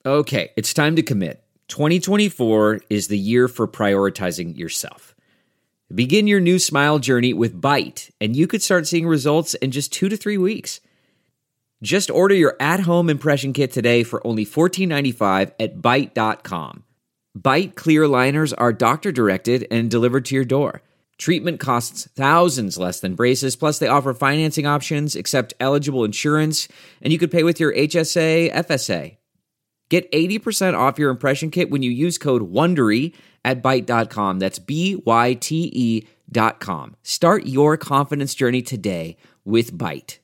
Okay, it's time to commit. 2024 is the year for prioritizing yourself. Begin your new smile journey with Byte, and you could start seeing results in just 2 to 3 weeks. Just order your at-home impression kit today for only $14.95 at Byte.com. Byte clear liners are doctor-directed and delivered to your door. Treatment costs thousands less than braces, plus they offer financing options, accept eligible insurance, and you could pay with your HSA, FSA. Get 80% off your impression kit when you use code WONDERY at Byte.com. That's BYTE.com. Start your confidence journey today with Byte.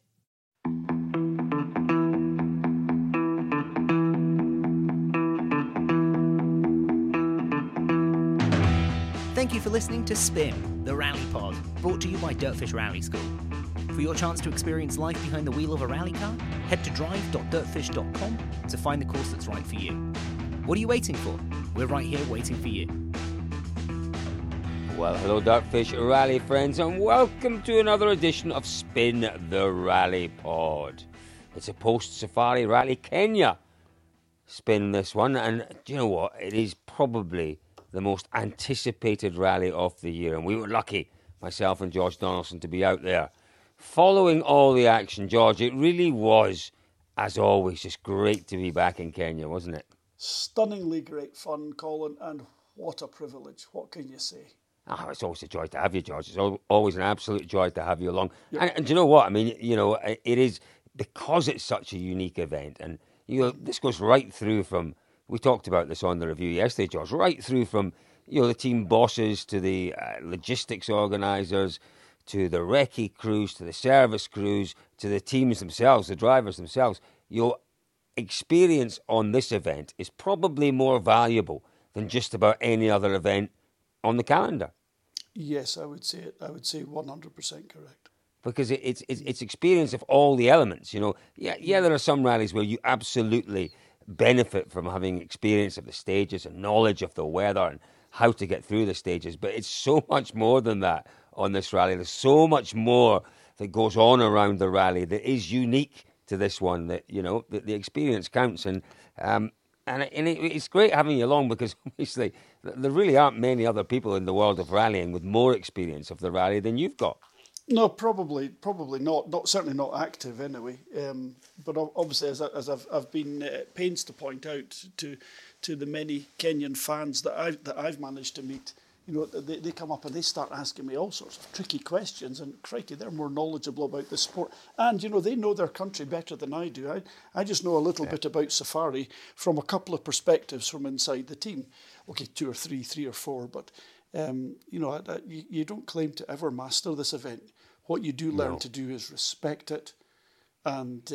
Thank you for listening to Spin, the Rally Pod, brought to you by Dirtfish Rally School. For your chance to experience life behind the wheel of a rally car, head to drive.dirtfish.com to find the course that's right for you. What are you waiting for? We're right here waiting for you. Well, hello Dirtfish Rally friends, and welcome to another edition of Spin the Rally Pod. It's a post-Safari Rally Kenya spin, this one, and do you know what? It is probably the most anticipated rally of the year, and we were lucky, myself and George Donaldson, to be out there following all the action. George, it really was, as always, just great to be back in Kenya, wasn't it? Stunningly great fun, Colin, and what a privilege. What can you say? Oh, it's always a joy to have you, George. It's always an absolute joy to have you along. Yep. And do you know what? I mean, you know, it is because it's such a unique event, and you know, this goes right through from, we talked about this on the review yesterday, George, right through from, you know, the team bosses to the logistics organisers, to the recce crews, to the service crews, to the teams themselves, the drivers themselves. Your experience on this event is probably more valuable than just about any other event on the calendar. Yes, I would say it. I would say 100% correct. Because it's experience of all the elements, you know. Yeah, there are some rallies where you absolutely benefit from having experience of the stages and knowledge of the weather and how to get through the stages, but it's so much more than that on this rally. There's so much more that goes on around the rally that is unique to this one, that, you know, the experience counts. And it's great having you along, because obviously there really aren't many other people in the world of rallying with more experience of the rally than you've got. No, probably not. Not certainly not active anyway. But obviously, as I've been pains to point out to the many Kenyan fans that I've managed to meet, you know, they come up and they start asking me all sorts of tricky questions, and crikey, they're more knowledgeable about the sport. And, you know, they know their country better than I do. I just know a little bit about Safari from a couple of perspectives from inside the team. Okay, 2 or 3 or 4, but, you know, you don't claim to ever master this event. What you do learn to do is respect it, and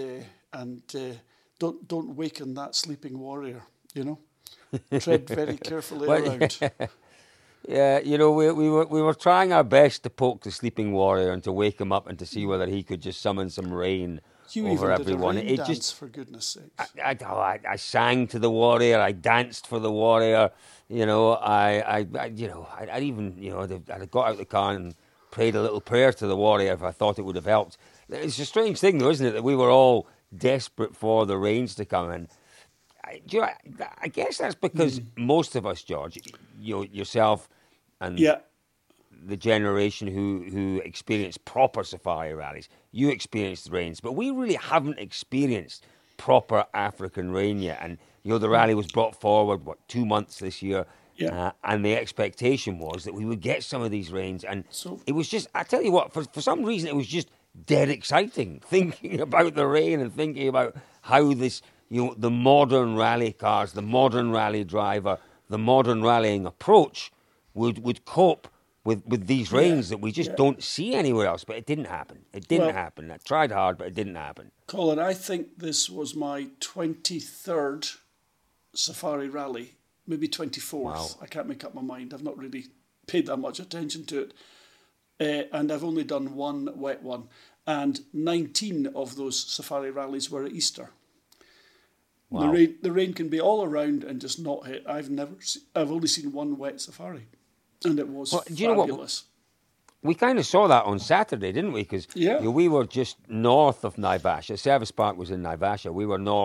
don't waken that sleeping warrior, you know. Tread very carefully around. Yeah, you know, we were trying our best to poke the sleeping warrior and to wake him up and to see whether he could just summon some rain over everyone. You even did a rain dance, for goodness sakes. I sang to the warrior. I danced for the warrior. You know, I even, you know, I'd got out the car and prayed a little prayer to the warrior if I thought it would have helped. It's a strange thing, though, isn't it, that we were all desperate for the rains to come in. I guess that's because most of us, George, yourself and the generation who experienced proper safari rallies, you experienced rains, but we really haven't experienced proper African rain yet. And, you know, the rally was brought forward, 2 months this year? Yeah. And the expectation was that we would get some of these rains. And it was just, I tell you what, for some reason, it was just dead exciting, thinking about the rain and thinking about how this, you know, the modern rally cars, the modern rally driver, the modern rallying approach would cope with these rains that we just don't see anywhere else. But it didn't happen. It didn't happen. I tried hard, but it didn't happen. Colin, I think this was my 23rd Safari rally, maybe 24th. Wow. I can't make up my mind. I've not really paid that much attention to it. And I've only done one wet one. And 19 of those Safari rallies were at Easter. Wow. The rain can be all around and just not hit. I've only seen one wet Safari, and it was fabulous. Do you know what? We kind of saw that on Saturday, didn't we? Because we were just north of Naivasha. Service Park was in Naivasha. We were north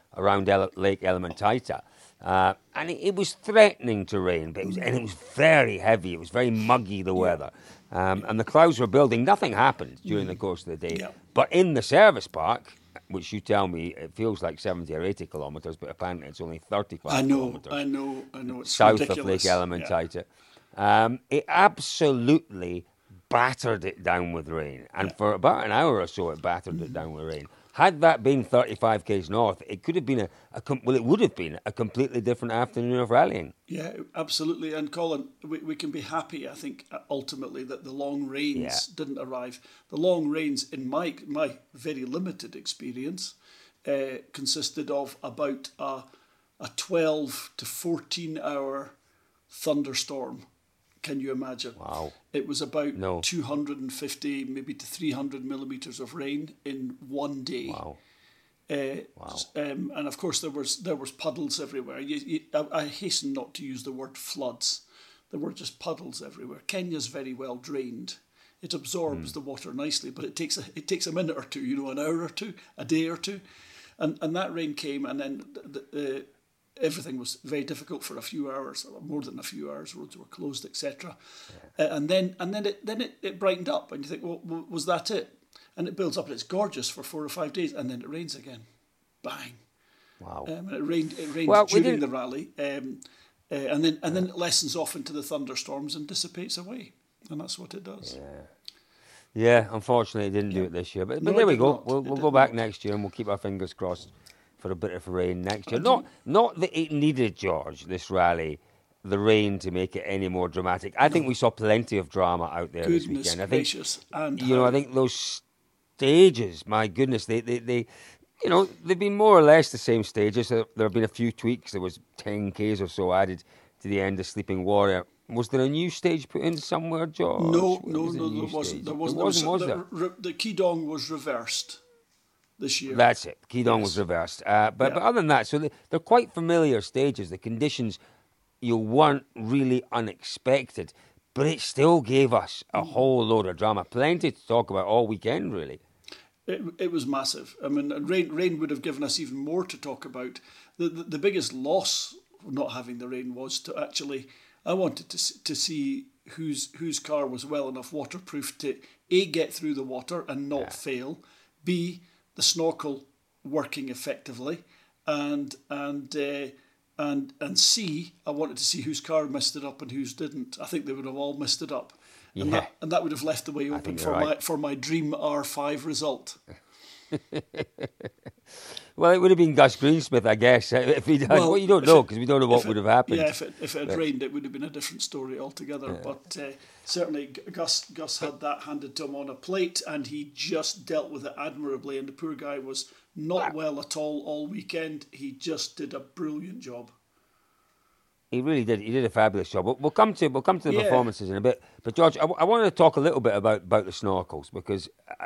around Lake Elementaita. And it was threatening to rain, but it was very heavy. It was very muggy, the weather. And the clouds were building. Nothing happened during the course of the day. Yeah. But in the service park, which you tell me it feels like 70 or 80 kilometres, but apparently it's only 35 kilometres. I know. It's south ridiculous. of Lake Elementaita. It absolutely battered it down with rain. And for about an hour or so, it battered it down with rain. Had that been 35 k's north, it could have been it would have been a completely different afternoon of rallying. Yeah, absolutely. And Colin, we can be happy, I think, ultimately, that the long rains didn't arrive. The long rains, in my very limited experience, consisted of about a 12 to 14 hour thunderstorm. Can you imagine? Wow. It was about 250, maybe to 300 millimetres of rain in one day. Wow. And of course there was puddles everywhere. I hasten not to use the word floods. There were just puddles everywhere. Kenya's very well drained. It absorbs the water nicely, but it takes a minute or two, an hour or two, a day or two, and that rain came, and then everything was very difficult for a few hours, or more than a few hours. Roads were closed, etc. And then it brightened up, and you think, well, was that it? And it builds up, and it's gorgeous for 4 or 5 days, and then it rains again, bang. Wow. And it rained Well, during the rally, and then it lessens off into the thunderstorms and dissipates away, and that's what it does. Yeah. Unfortunately, it didn't do it this year, but No, there it we did go. not. We'll go back next year, and we'll keep our fingers crossed for a bit of rain next year. Not that it needed, George, this rally, the rain, to make it any more dramatic. I think we saw plenty of drama out there this Goodness weekend. gracious. And I think those stages, my goodness, they've been more or less the same stages. There have been a few tweaks. There was 10 k's or so added to the end of Sleeping Warrior. Was there a new stage put in somewhere, George? No, there wasn't. There wasn't. Was there? The Keydong was reversed this year. That's it. Keydong was reversed. But other than that, so they're quite familiar stages. The conditions weren't really unexpected, but it still gave us a whole load of drama. Plenty to talk about all weekend, really. It was massive. I mean, rain would have given us even more to talk about. The biggest loss of not having the rain was to actually, I wanted to see whose car was well enough waterproof to A, get through the water and not fail, B, the snorkel working effectively, and C, I wanted to see whose car messed it up and whose didn't. I think they would have all messed it up. And that would have left the way open for my dream R5 result. Well, it would have been Gus Greensmith, I guess, if he'd had. Well, you don't know, because we don't know what would have happened. Yeah, if it had rained, it would have been a different story altogether. Yeah. But certainly Gus had that handed to him on a plate, and he just dealt with it admirably. And the poor guy was not well at all weekend. He just did a brilliant job. He really did. He did a fabulous job. We'll come to the performances in a bit. But George, I wanted to talk a little bit about the snorkels, because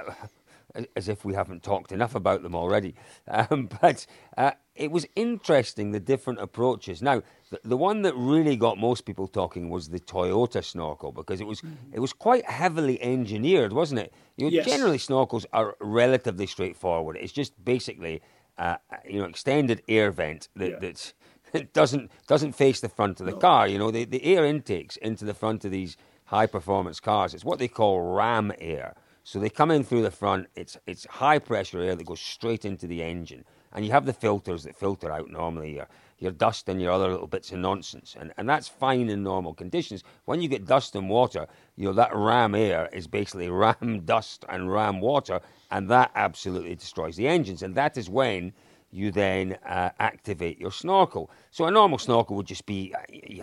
as if we haven't talked enough about them already. But it was interesting, the different approaches. Now, the one that really got most people talking was the Toyota snorkel, because it was quite heavily engineered, wasn't it? Yes. Generally, snorkels are relatively straightforward. It's just basically extended air vent that it doesn't face the front of the car. The air intakes into the front of these high performance cars, it's what they call ram air. So they come in through the front. It's high pressure air that goes straight into the engine, and you have the filters that filter out normally your dust and your other little bits of nonsense, and that's fine in normal conditions. When you get dust and water, that ram air is basically ram dust and ram water, and that absolutely destroys the engines, and that is when you then activate your snorkel. So a normal snorkel would just be,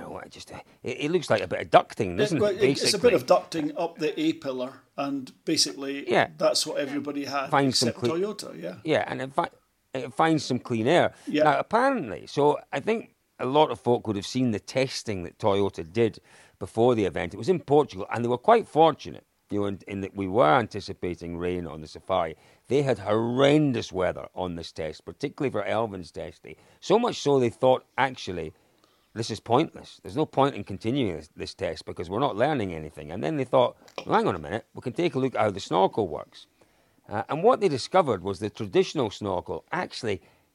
it looks like a bit of ducting, doesn't it? Basically, it's a bit of ducting up the A-pillar, and basically that's what everybody had, except Toyota, Yeah, and it finds some clean air. Yeah. Now, apparently, so I think a lot of folk would have seen the testing that Toyota did before the event. It was in Portugal, and they were quite fortunate, in that we were anticipating rain on the safari. They had horrendous weather on this test, particularly for Elvin's test day. So much so they thought, actually, this is pointless. There's no point in continuing this test because we're not learning anything. And then they thought, well, hang on a minute, we can take a look at how the snorkel works. And what they discovered was the traditional snorkel actually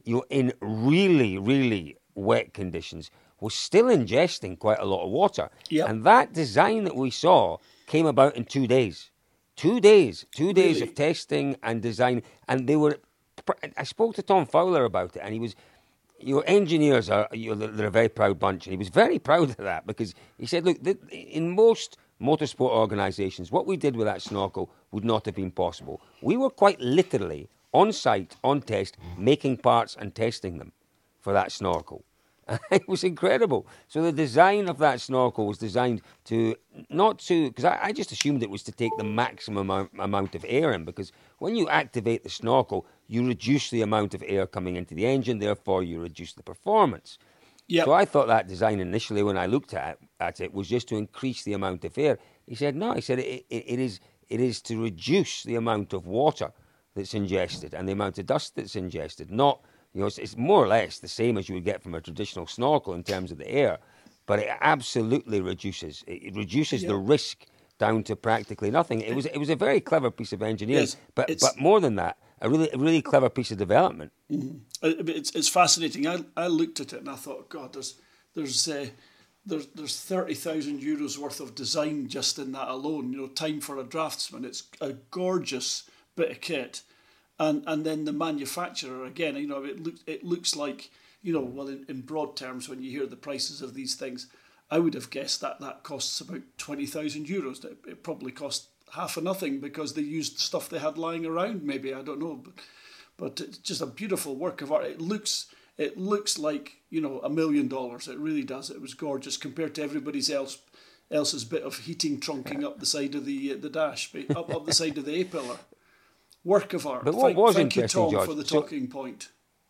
in really, really wet conditions, was still ingesting quite a lot of water. Yep. And that design that we saw came about in 2 days. 2 days. 2 days Really? of testing and design. And I spoke to Tom Fowler about it, and he was, engineers are, they're a very proud bunch. And he was very proud of that, because he said, look, in most motorsport organisations, what we did with that snorkel would not have been possible. We were quite literally on site, on test, making parts and testing them for that snorkel. It was incredible. So the design of that snorkel was designed because I just assumed it was to take the maximum amount of air in, because when you activate the snorkel, you reduce the amount of air coming into the engine, therefore you reduce the performance. Yep. So I thought that design initially, when I looked at it, was just to increase the amount of air. He said, no, he said it is to reduce the amount of water that's ingested and the amount of dust that's ingested, not... it's more or less the same as you would get from a traditional snorkel in terms of the air, but it absolutely reduces. It reduces the risk down to practically nothing. It was a very clever piece of engineering, Yes, but more than that, a really clever piece of development. Mm-hmm. It's fascinating. I looked at it and I thought, God, there's 30,000 euros worth of design just in that alone. Time for a draftsman. It's a gorgeous bit of kit. And then the manufacturer, again, it looks like, well, in broad terms, when you hear the prices of these things, I would have guessed that costs about 20,000 euros. It probably cost half of nothing because they used stuff they had lying around, maybe, I don't know. But it's just a beautiful work of art. It looks like, $1 million. It really does. It was gorgeous compared to everybody else's bit of heating trunking up the side of the dash, up the side of the A-pillar. Work of art. But what was thank you, interesting, Tom, George, for the talking point.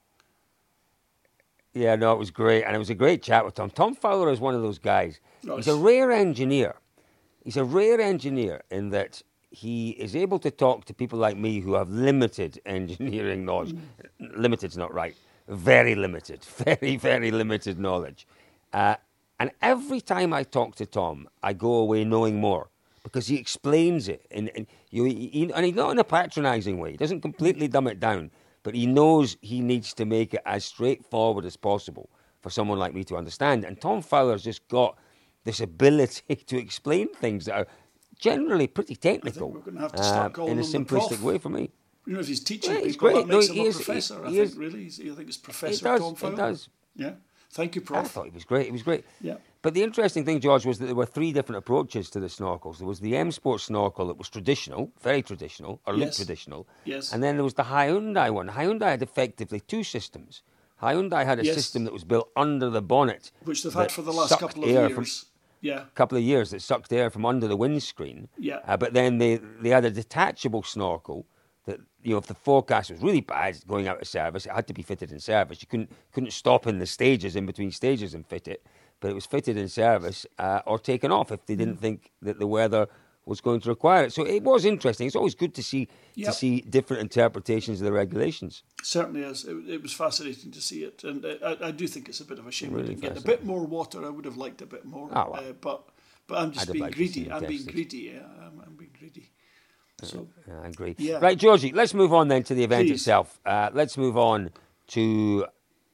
Yeah, no, it was great. And it was a great chat with Tom. Tom Fowler is one of those guys. Nice. He's a rare engineer. He's a rare engineer in that he is able to talk to people like me who have limited engineering knowledge. Limited's not right. Very limited. Very, very limited knowledge. And every time I talk to Tom, I go away knowing more, because he explains it, and he's not in a patronising way. He doesn't completely dumb it down, but he knows he needs to make it as straightforward as possible for someone like me to understand. And Tom Fowler's just got this ability to explain things that are generally pretty technical. I think we're going to have to start calling in a him the prof. simplistic way for me. If he's teaching Yeah, he's people, great. that makes No, him he a is- professor. he I is- think really, I think it's It Professor does. Tom Fowler. It does. Yeah. Thank you, I Prof. thought he was great. He was great. Yeah. But the interesting thing, George, was that there were three different approaches to the snorkels. There was the M Sport snorkel that was traditional, very traditional, or looked Yes. traditional. Yes. And then there was the Hyundai one. Hyundai had effectively two systems. Hyundai had a Yes. system that was built under the bonnet, Which they've that had for the last sucked couple of air years. Yeah. couple of years that sucked air from under the windscreen. Yeah. But then they had a detachable snorkel that, if the forecast was really bad going out of service, it had to be fitted in service. You couldn't stop in the stages, in between stages, and fit it. But it was fitted in service or taken off if they didn't think that the weather was going to require it. So it was interesting. It's always good to see different interpretations of the regulations. Certainly is. It was fascinating to see it, and I do think it's a bit of a shame we Really didn't get a fascinating. bit more water. I would have liked a bit more, Oh, well. but I'm just I'd have being liked to see greedy. it I'm being tested. greedy. Yeah, I'm being greedy. So I agree. Yeah. Right, Georgie, let's move on then to the event Please. itself. Let's move on to...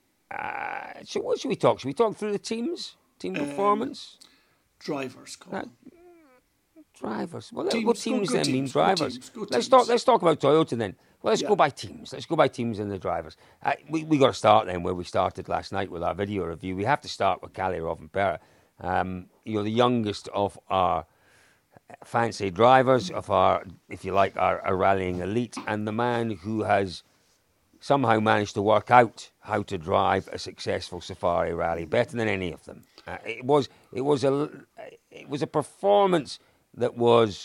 so what should we talk? Should we talk through the teams? Team performance? drivers, Colin. Drivers. Well, Teams, what go- teams go then mean teams, go drivers? teams, go Let's teams. talk about Toyota then. Well, let's Yeah. go by teams. Let's go by teams and the drivers. We got to start then where we started last night with our video review. We have to start with Kalle Rovanperä. The youngest of our fancy drivers, of our, if you like, our rallying elite, and the man who has somehow managed to work out how to drive a successful Safari rally better than any of them. It was a performance that was,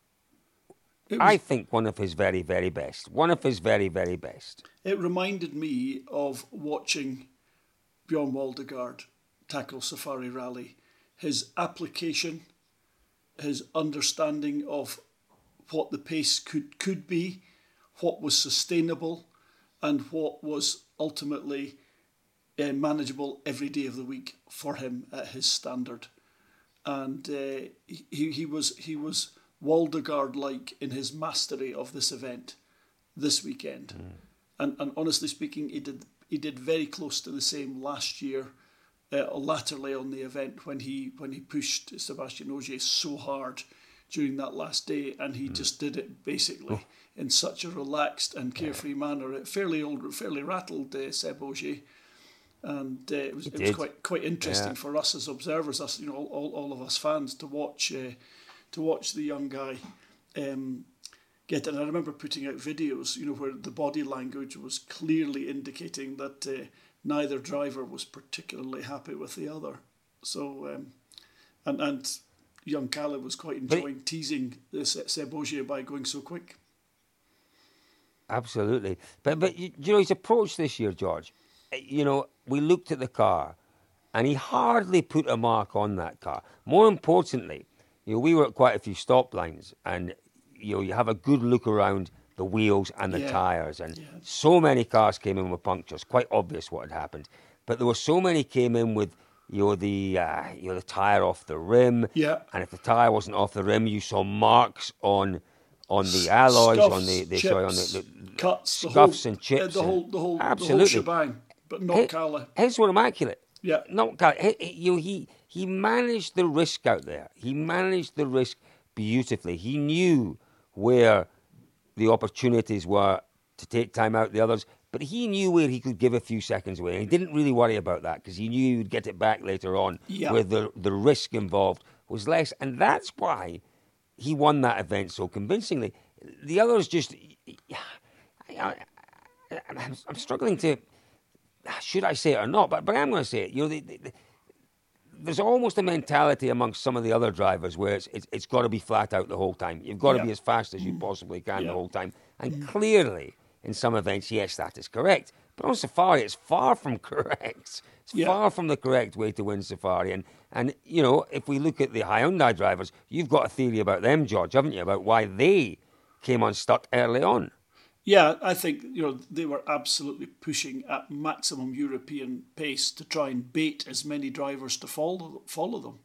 I think, one of his very, very best. One of his very, very best. It reminded me of watching Bjorn Waldegard tackle Safari Rally. His application, his understanding of what the pace could be, what was sustainable, and what was ultimately manageable every day of the week for him at his standard. And he was Waldegard-like in his mastery of this event this weekend. And honestly speaking, he he did very close to the same last year, latterly on the event when he pushed Sebastian Ogier so hard during that last day, and he just did it basically in such a relaxed and carefree manner. It fairly rattled Seb Ogier, and it was quite interesting for us as observers, us all of us fans, to watch the young guy get it. And I remember putting out videos, where the body language was clearly indicating that neither driver was particularly happy with the other. So and young Kalle was quite enjoying teasing Seb Ogier by going so quick. Absolutely. But his approach this year, George, we looked at the car and he hardly put a mark on that car. More importantly, we were at quite a few stop lines, and you have a good look around the wheels and the tyres, and so many cars came in with punctures. Quite obvious what had happened, but there were so many came in with the tyre off the rim, and if the tyre wasn't off the rim, you saw marks on the alloys, Scuffs, on the chips, cuts, scuffs and chips, the whole absolutely shebang. But not Kalle. His were immaculate. Yeah, not Kalle. He managed the risk out there. He managed the risk beautifully. He knew where the opportunities were to take time out the others, but he knew where he could give a few seconds away, and he didn't really worry about that because he knew he would get it back later on, where the risk involved was less, and that's why he won that event so convincingly. The others just... I'm struggling to... Should I say it or not? But I'm going to say it. There's almost a mentality amongst some of the other drivers where it's got to be flat out the whole time. You've got to be as fast as you possibly can the whole time. And clearly, in some events, yes, that is correct. But on Safari, it's far from correct. It's far from the correct way to win Safari. And if we look at the Hyundai drivers, you've got a theory about them, George, haven't you, about why they came unstuck early on? Yeah, I think they were absolutely pushing at maximum European pace to try and bait as many drivers to follow them.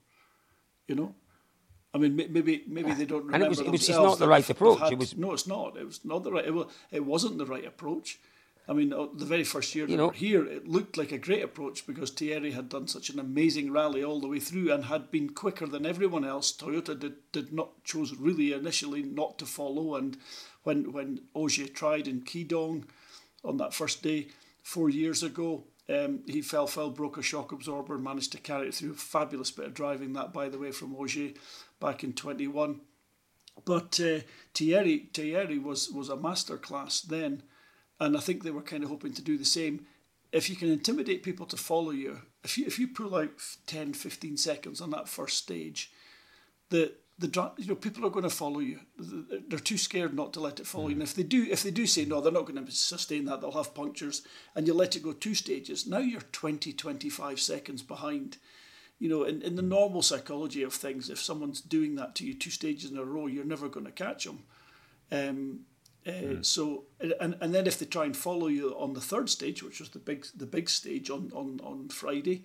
I mean, maybe they don't remember and it's themselves. not the right approach. No, it's not. It was not the right. It wasn't the right approach. I mean, the very first year they were here, it looked like a great approach because Thierry had done such an amazing rally all the way through and had been quicker than everyone else. Toyota chose really initially not to follow, and when Ogier tried in Qidong on that first day 4 years ago, he fell, broke a shock absorber, managed to carry it through. Fabulous bit of driving that, by the way, from Ogier back in 21. But Thierry was a masterclass then. And I think they were kind of hoping to do the same. If you can intimidate people to follow you, if you pull out 10, 15 seconds on that first stage, people are going to follow you. They're too scared not to let it follow you. And if they do say no, they're not going to sustain that. They'll have punctures, and you let it go 2 stages. Now you're 20, 25 seconds behind. In the normal psychology of things, if someone's doing that to you 2 stages in a row, you're never going to catch them. So and then if they try and follow you on the third stage, which was the big stage on Friday,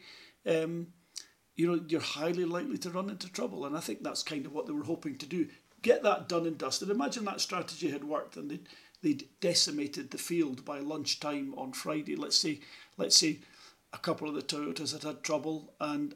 you're highly likely to run into trouble. And I think that's kind of what they were hoping to do. Get that done and dusted. Imagine that strategy had worked and they'd decimated the field by lunchtime on Friday. Let's say a couple of the Toyotas had trouble and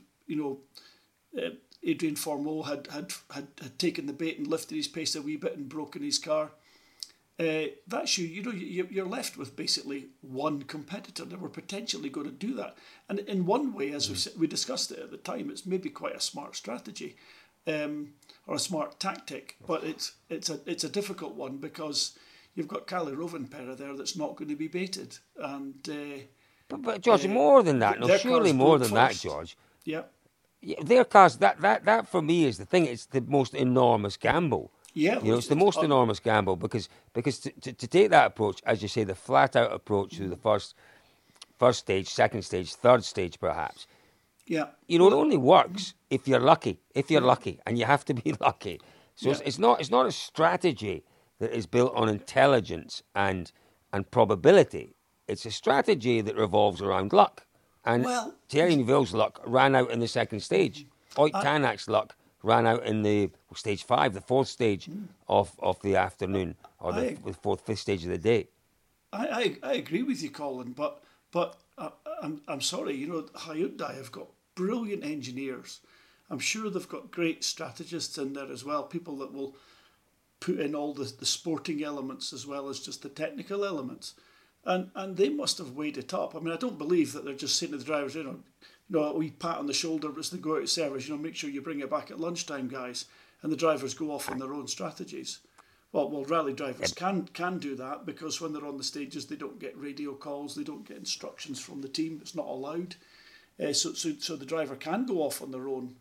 Adrian Fourmeau had taken the bait and lifted his pace a wee bit and broken his car. That's you're left with basically one competitor that were potentially going to do that. And in one way, as we discussed it at the time, it's maybe quite a smart strategy or a smart tactic, but it's a difficult one because you've got Kalle Rovanperä there that's not going to be baited. And but George, more than that, no, surely more than that, George. Yeah, their cars. That for me is the thing. It's the most enormous gamble. Yeah, it's the most enormous gamble because to take that approach, as you say, the flat out approach through the first stage, second stage, third stage, perhaps. Yeah, it only works if you're lucky. If you're lucky, and you have to be lucky. So it's not a strategy that is built on intelligence and probability. It's a strategy that revolves around luck. And Thierry Neuville's luck ran out in the second stage. Ott Tanak's luck ran out in the stage 5, the fourth stage of the afternoon, or the fifth stage of the day. I agree with you, Colin, but But I'm sorry, Hyundai have got brilliant engineers. I'm sure they've got great strategists in there as well, people that will put in all the sporting elements as well as just the technical elements. And they must have weighed it up. I mean, I don't believe that they're just saying to the drivers, a wee pat on the shoulder as they go out of service, make sure you bring it back at lunchtime, guys. And the drivers go off on their own strategies. Well, rally drivers can do that because when they're on the stages, they don't get radio calls, they don't get instructions from the team. It's not allowed. So the driver can go off on their own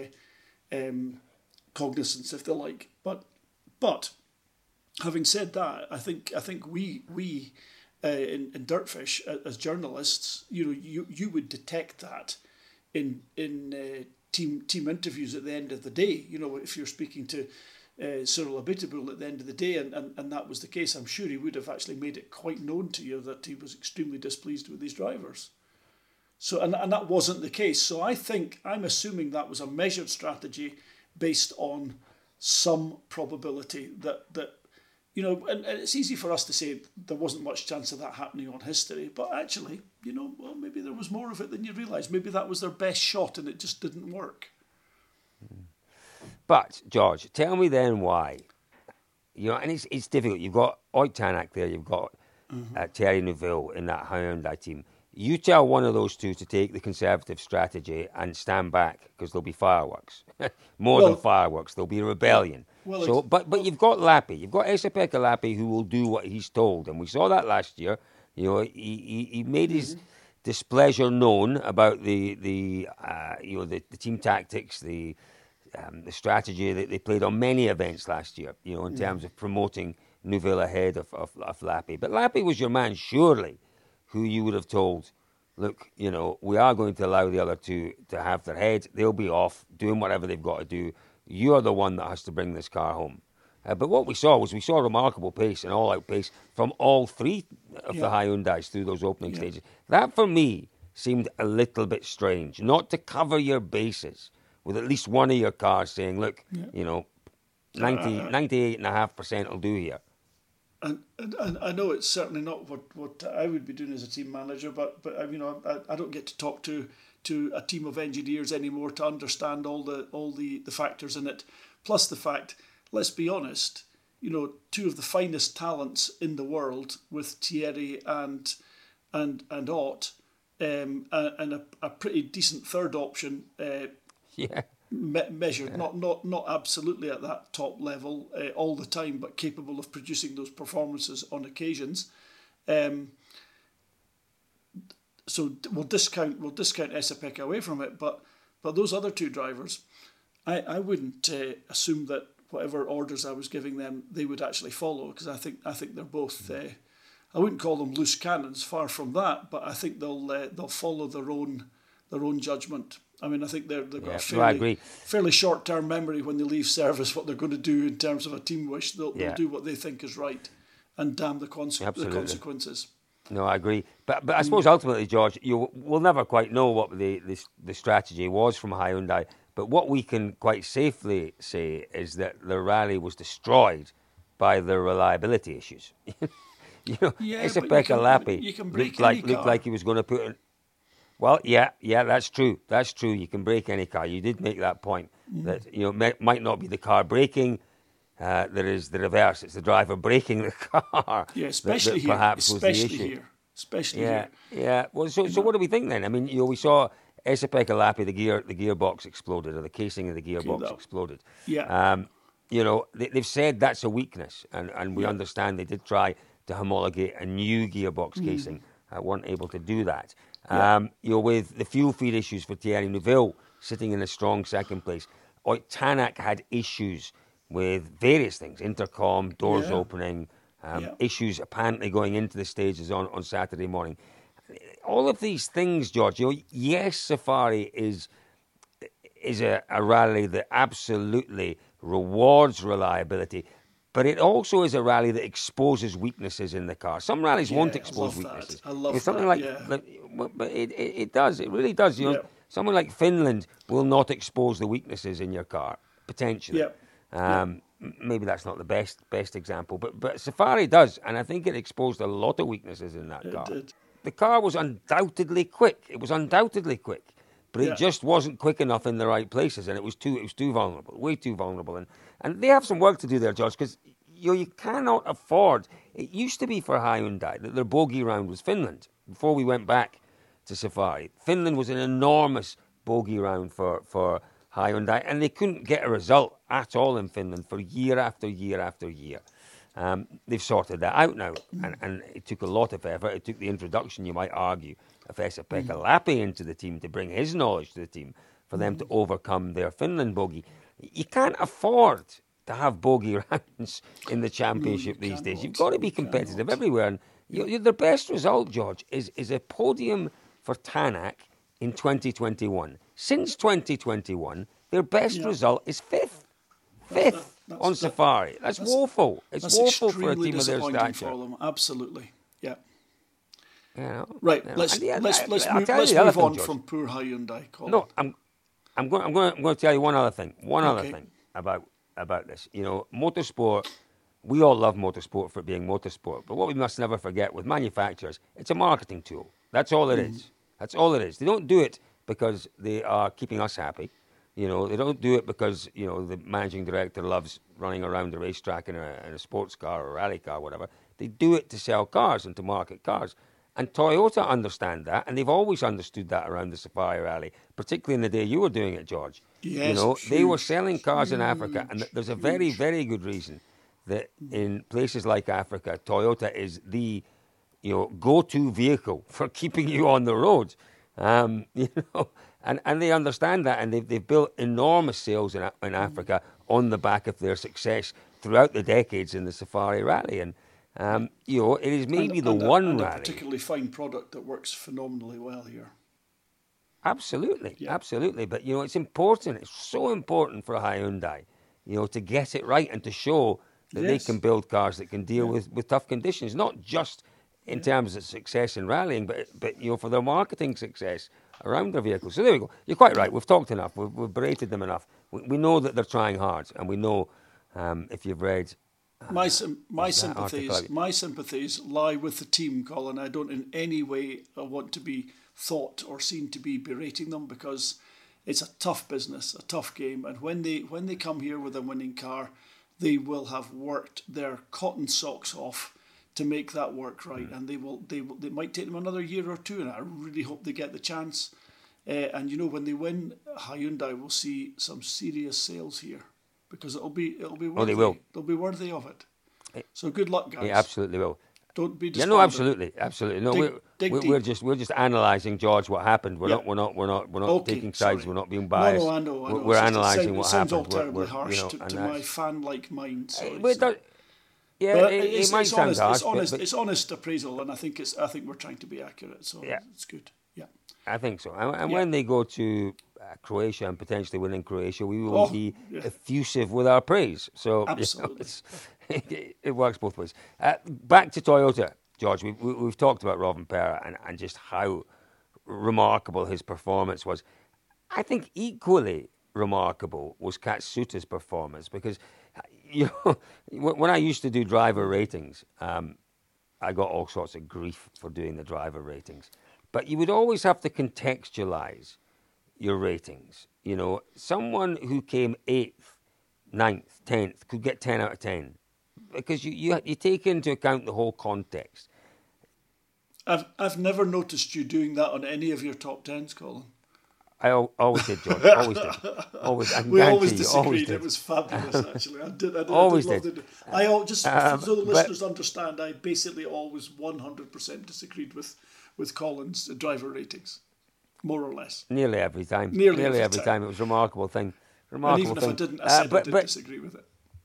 cognizance, if they like. But having said that, I think we in Dirtfish as journalists, you would detect that in team interviews at the end of the day. If you're speaking to Cyril Abiteboul at the end of the day, and that was the case, I'm sure he would have actually made it quite known to you that he was extremely displeased with these drivers. So, and that wasn't the case. So I'm assuming that was a measured strategy based on some probability that and it's easy for us to say there wasn't much chance of that happening on history, but actually, maybe there was more of it than you realise. Maybe that was their best shot and it just didn't work. But, George, tell me then why. And it's difficult. You've got Ott Tanak there, you've got Thierry Neuville in that Hyundai team. You tell one of those two to take the conservative strategy and stand back because there'll be fireworks. More than fireworks, there'll be a rebellion. But you've got Lappi. You've got Esa-Pekka Lappi who will do what he's told. And we saw that last year. He made his displeasure known about the team tactics, the strategy that they played on many events last year, in terms of promoting Neuville ahead of Lappi. But Lappi was your man, surely, who you would have told, look, we are going to allow the other two to have their head. They'll be off doing whatever they've got to do. You're the one that has to bring this car home. But what we saw remarkable pace and all-out pace from all three of the Hyundais through those opening stages. That, for me, seemed a little bit strange. Not to cover your bases with at least one of your cars saying, look, 98.5% will do here. And I know it's certainly not what I would be doing as a team manager, but I don't get to talk to a team of engineers anymore to understand all the factors in it. Plus the fact, let's be honest, two of the finest talents in the world with Thierry and Ott, and a pretty decent third option. Measured, not absolutely at that top level all the time, but capable of producing those performances on occasions. So we'll discount Esa-Pekka away from it, but those other two drivers, I wouldn't assume that whatever orders I was giving them they would actually follow, because I think they're both. I wouldn't call them loose cannons, far from that, but I think they'll follow their own judgment. I mean, I think they've got a fairly short-term memory when they leave service, what they're going to do in terms of a team wish. They'll do what they think is right and damn the consequences. No, I agree. But I suppose ultimately, George, we'll never quite know what the strategy was from Hyundai. But what we can quite safely say is that the rally was destroyed by the reliability issues. Esa-Pekka Lappi looked like he was going to put in. Well, yeah, that's true. That's true. You can break any car. You did make that point that might not be the car braking. There is the reverse. It's the driver braking the car. Yeah, especially that perhaps here. Was the issue. Especially here. Yeah. Well, so what do we think then? I mean, we saw Esa-Pekka Lappi, the gearbox exploded, or the casing of the gearbox exploded. Yeah. They've said that's a weakness, and we understand they did try to homologate a new gearbox casing. Weren't able to do that. With the fuel feed issues for Thierry Neuville sitting in a strong second place, Ott Tanak had issues with various things, intercom, doors opening, issues apparently going into the stages on Saturday morning. All of these things, George, yes, Safari is a rally that absolutely rewards reliability, but it also is a rally that exposes weaknesses in the car. Some rallies won't expose weaknesses. I love something that. But it does. It really does. Someone like Finland will not expose the weaknesses in your car potentially. Maybe that's not the best example, but Safari does, and I think it exposed a lot of weaknesses in that car. It did. the car was undoubtedly quick. It was undoubtedly quick, but it just wasn't quick enough in the right places, and it was too vulnerable, way too vulnerable. And they have some work to do there, George, because you cannot afford. It used to be for Hyundai that their bogey round was Finland before we went back to Safari. Finland was an enormous bogey round for Hyundai, and they couldn't get a result at all in Finland for year after year after year. They've sorted that out now, and it took a lot of effort. It took the introduction, you might argue, of Esa-Pekka Lappi into the team to bring his knowledge to the team for them to overcome their Finland bogey. You can't afford to have bogey rounds in the championship these days. You've got to be competitive everywhere. And their best result, George, is a podium for Tanak in 2021. Since 2021, their best result is fifth. On Safari. That's woeful. It's woeful for a team of their stature. For them. Absolutely. Yeah. Right. Let's move on from poor Hyundai. Colin. No, I'm going to tell you one other thing. Other thing about this. Motorsport. We all love motorsport for it being motorsport, but what we must never forget with manufacturers, it's a marketing tool. That's all it is. That's all it is. They don't do it because they are keeping us happy. They don't do it because, the managing director loves running around the racetrack in a sports car or a rally car or whatever. They do it to sell cars and to market cars. And Toyota understand that, and they've always understood that around the Safari Rally, particularly in the day you were doing it, George. Yes, they were selling cars in Africa, and there's a very, very good reason that in places like Africa, Toyota is the go-to vehicle for keeping you on the road. And they understand that, and they've built enormous sales in Africa on the back of their success throughout the decades in the Safari Rally. And it is maybe the one rally. A particularly fine product that works phenomenally well here. Absolutely. But it's important. It's so important for Hyundai, to get it right and to show that they can build cars that can deal with tough conditions, not just in terms of success in rallying, but for their marketing success around their vehicles. So there we go. You're quite right. We've talked enough. We've berated them enough. We know that they're trying hard, and we know if you've read. My sympathies lie with the team, Colin. I don't in any way want to be thought or seen to be berating them, because it's a tough business, a tough game, and when they come here with a winning car, they will have worked their cotton socks off to make that work right, and they might take them another year or two, and I really hope they get the chance. And when they win, Hyundai will see some serious sales here, because it'll be worthy. Oh, they will. They'll be worthy of it. So good luck, guys. They absolutely will. Don't be despondent. Absolutely. No, we're just analysing, George, what happened. We're not taking sides. Sorry. We're not being biased. I know. We're analysing what happened. It sounds all terribly harsh to my fan-like mind. It might sound harsh. It's honest appraisal, and I think we're trying to be accurate. So it's good. Yeah, I think so. And when they go to Croatia and potentially winning Croatia, we will be effusive with our praise. So absolutely. It works both ways. Back to Toyota, George. We've talked about Rovanperä and just how remarkable his performance was. I think equally remarkable was Katsuta's performance, because when I used to do driver ratings, I got all sorts of grief for doing the driver ratings. But you would always have to contextualize your ratings. Someone who came 8th, 9th, 10th could get 10 out of 10. Because you take into account the whole context. I've never noticed you doing that on any of your top 10s, Colin. I always did, George. Always did. We always disagreed. It was fabulous, actually. I did. Always did. Just so the listeners understand, I basically always 100% disagreed with Colin's driver ratings, more or less. Nearly every time. Nearly every time. It was a remarkable thing. And even if I didn't, I said I did disagree with it.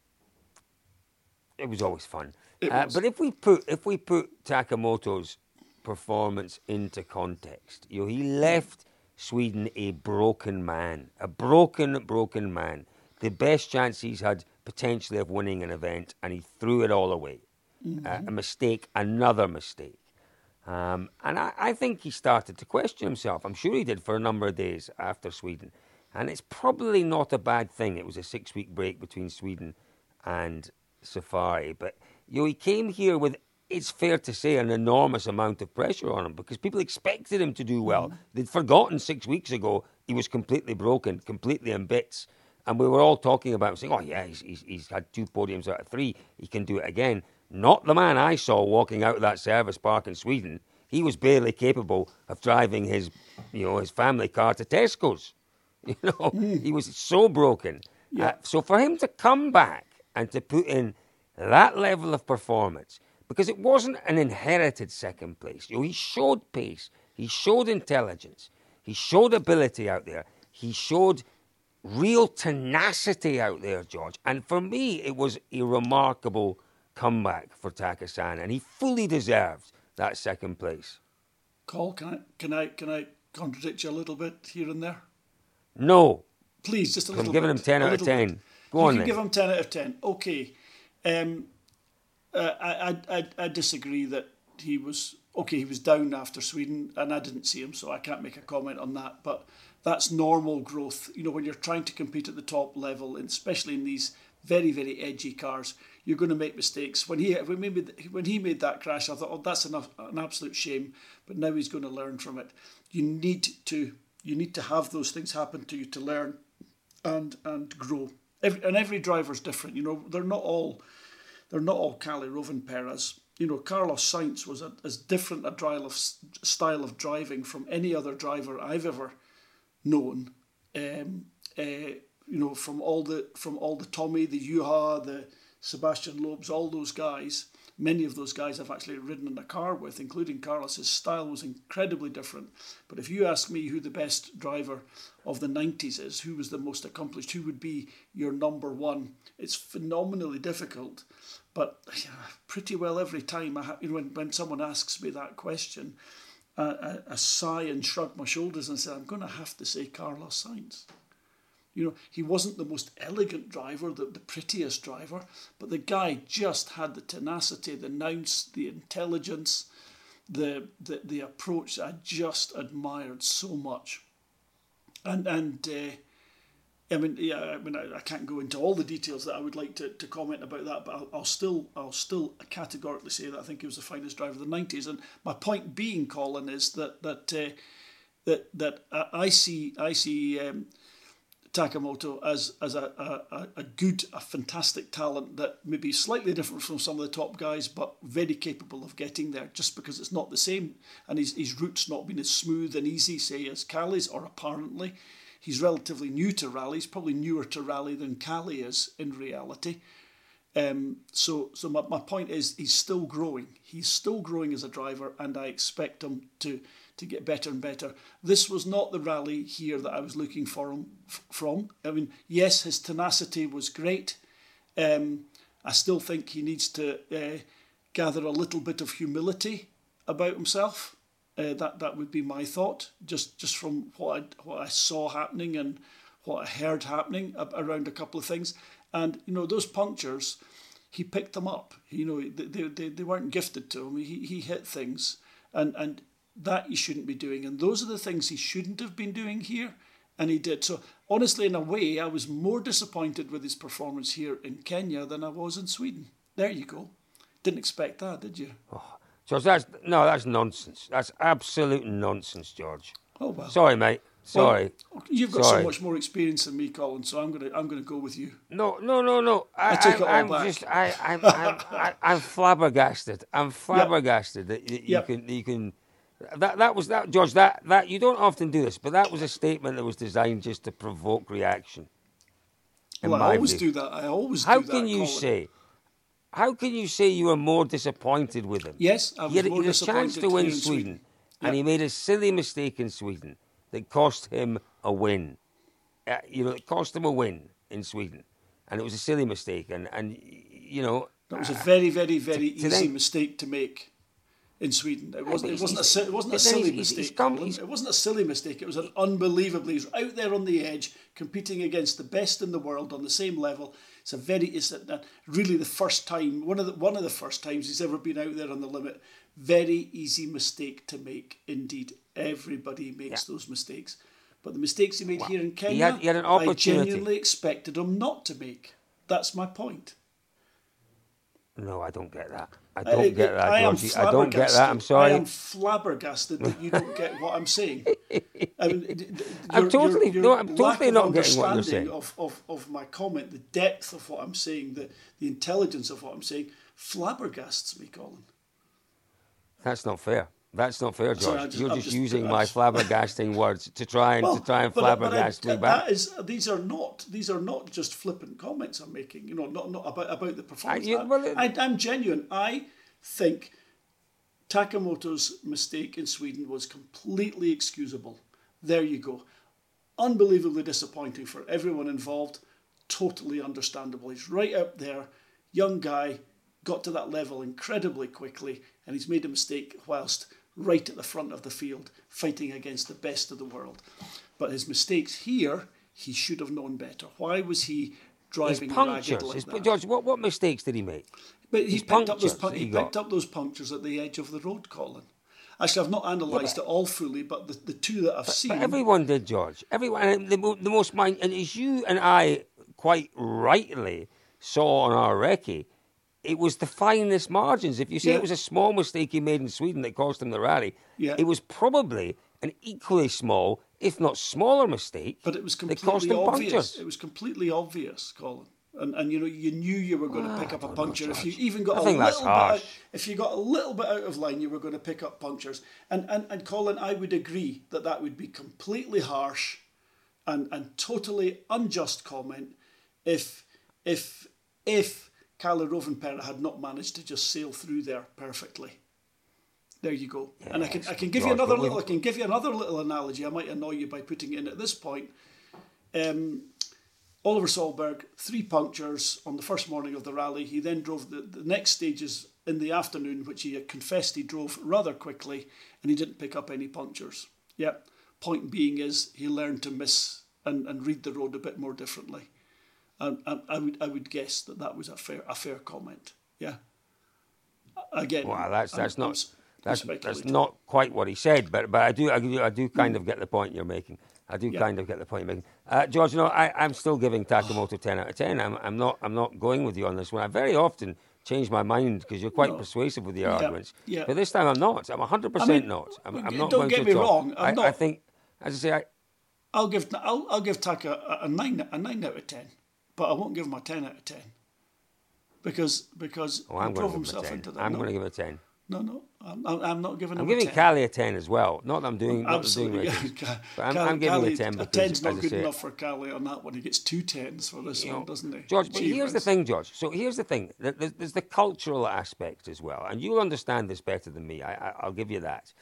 It was always fun. But if we put Takamoto's performance into context, he left Sweden a broken man, broken man. The best chance he's had potentially of winning an event, and he threw it all away. A mistake, another mistake. And I think he started to question himself. I'm sure he did for a number of days after Sweden. And it's probably not a bad thing. It was a 6-week break between Sweden and Safari, but he came here with it's fair to say, an enormous amount of pressure on him because people expected him to do well. They'd forgotten 6 weeks ago he was completely broken, completely in bits. And we were all talking about him, saying, oh, yeah, he's had 2 podiums out of 3. He can do it again. Not the man I saw walking out of that service park in Sweden. He was barely capable of driving his family car to Tesco's. He was so broken. Yeah. So for him to come back and to put in that level of performance, because it wasn't an inherited second place. He showed pace. He showed intelligence. He showed ability out there. He showed real tenacity out there, George. And for me, it was a remarkable comeback for Taka-san, and he fully deserved that second place. Col, can I contradict you a little bit here and there? No. Please, just a little bit. I'm giving him 10 out of 10. Go on, then. You can give him 10 out of 10. Okay. I disagree that he was down after Sweden, and I didn't see him, so I can't make a comment on that. But that's normal growth. When you're trying to compete at the top level, and especially in these very, very edgy cars, you're going to make mistakes. When he made that crash, I thought, oh, that's an absolute shame. But now he's going to learn from it. You need to have those things happen to you to learn and grow. Every driver's different. They're not all Kalle Rovanperä. Carlos Sainz was as different a style of driving from any other driver I've ever known. From all the Tommy, the Juha, the Sebastian Loebs, all those guys. Many of those guys I've actually ridden in a car with, including Carlos. His style was incredibly different. But if you ask me who the best driver of the 90s is, who was the most accomplished, who would be your number one, it's phenomenally difficult. But pretty well every time, when someone asks me that question, I sigh and shrug my shoulders and say, I'm going to have to say Carlos Sainz. He wasn't the most elegant driver, the prettiest driver, but the guy just had the tenacity, the nous, the intelligence, the approach I just admired so much. I can't go into all the details that I would like to comment about that, but I'll still categorically say that I think he was the finest driver of the 90s. And my point being, Colin, is that I see Takamoto as a fantastic talent that may be slightly different from some of the top guys, but very capable of getting there, just because it's not the same, and his route's not been as smooth and easy, say, as Kalle's, or apparently. He's relatively new to rally. He's probably newer to rally than Kalle is in reality. So my point is, he's still growing. He's still growing as a driver, and I expect him to get better and better. This was not the rally here that I was looking for him from. Yes, his tenacity was great. I still think he needs to gather a little bit of humility about himself. That would be my thought, just from what I saw happening and what I heard happening around a couple of things. And those punctures, he picked them up. They weren't gifted to him. He hit things, and that he shouldn't be doing. And those are the things he shouldn't have been doing here, and he did. So honestly, in a way, I was more disappointed with his performance here in Kenya than I was in Sweden. There you go. Didn't expect that, did you? Oh, George, that's nonsense. That's absolute nonsense, George. Oh well. Sorry, mate. Sorry. Well, you've got so much more experience than me, Colin. So I'm gonna go with you. No. I take it all back. I'm flabbergasted. I'm flabbergasted that you can. That was George. That you don't often do this, but that was a statement that was designed just to provoke reaction. Well, I always do that. How can you say you were more disappointed with him? Yes, I was more disappointed. He had a chance to win Sweden, and he made a silly mistake in Sweden that cost him a win. It cost him a win in Sweden, and it was a silly mistake. And that was a very, very, very easy mistake to make. In Sweden, it wasn't a silly mistake. It wasn't a silly mistake. It was an unbelievably. He was out there on the edge, competing against the best in the world on the same level. It's really the first time, one of the first times he's ever been out there on the limit. Very easy mistake to make, indeed. Everybody makes those mistakes, but the mistakes he made here in Kenya, he had an opportunity. I genuinely expected him not to make. That's my point. No, I don't get that. I don't get that, Georgie. I don't get that. I'm I sorry. am flabbergasted that you don't get what I'm saying. I mean, I'm totally lack not of getting what you're saying. understanding of my comment, the depth of what I'm saying, the intelligence of what I'm saying, flabbergasts me, Colin. That's not fair. That's not fair, George. Sorry, You're just using my flabbergasting words to try and flabbergast me back. These are not just flippant comments I'm making. You know, not about the performance. I'm genuine. I think Takamoto's mistake in Sweden was completely excusable. There you go. Unbelievably disappointing for everyone involved. Totally understandable. He's right up there, young guy, got to that level incredibly quickly, and he's made a mistake whilst right at the front of the field, fighting against the best of the world. But his mistakes here, he should have known better. Why was he driving ragged like that? George, what mistakes did he make? But he picked up those punctures at the edge of the road, Colin. Actually, I've not analysed it all fully, but the two that I've seen... But everyone did, George. Everyone, and the most mind, and as you and I quite rightly saw on our recce, it was the finest margins. If you say it was a small mistake he made in Sweden that cost him the rally, it was probably an equally small, if not smaller, mistake. But it was completely that cost him obvious. Punctures. It was completely obvious, Colin. And you know, you knew you were going to pick up a puncture. If you even got if you got a little bit out of line, you were going to pick up punctures. And Colin, I would agree that would be completely harsh and totally unjust comment if Kalle Rovanperä had not managed to just sail through there perfectly. There you go. Yes, and I can give you another little analogy. I might annoy you by putting it in at this point. Oliver Solberg, 3 punctures on the first morning of the rally. He then drove the next stages in the afternoon, which he had confessed he drove rather quickly, and he didn't pick up any punctures. Yep. Point being is he learned to miss and read the road a bit more differently. I would guess that was a fair comment. Yeah. Again. Well, that's not quite what he said, but I do kind of get the point you're making. Kind of get the point you're making. George, I'm still giving Takamoto 10 out of 10. I'm not going with you on this one. I very often change my mind because you're quite persuasive with your arguments. Yeah. But this time I'm not. I'm 100% not. I'm not. Don't get me wrong. I think, as I say, I'll give Taka a 9 out of 10. But I won't give him a 10 out of 10 because he drove himself into that. I'm going to give it a 10. No, I'm not giving him I'm a 10. giving Kalle a 10 as well. Not that I'm doing absolutely. But I'm giving a 10 because a 10's not good enough for Kalle on that one. He gets 2 10s for this one, doesn't he? George, but here's the thing, George. So here's the thing. There's the cultural aspect as well, and you'll understand this better than me. I'll give you that.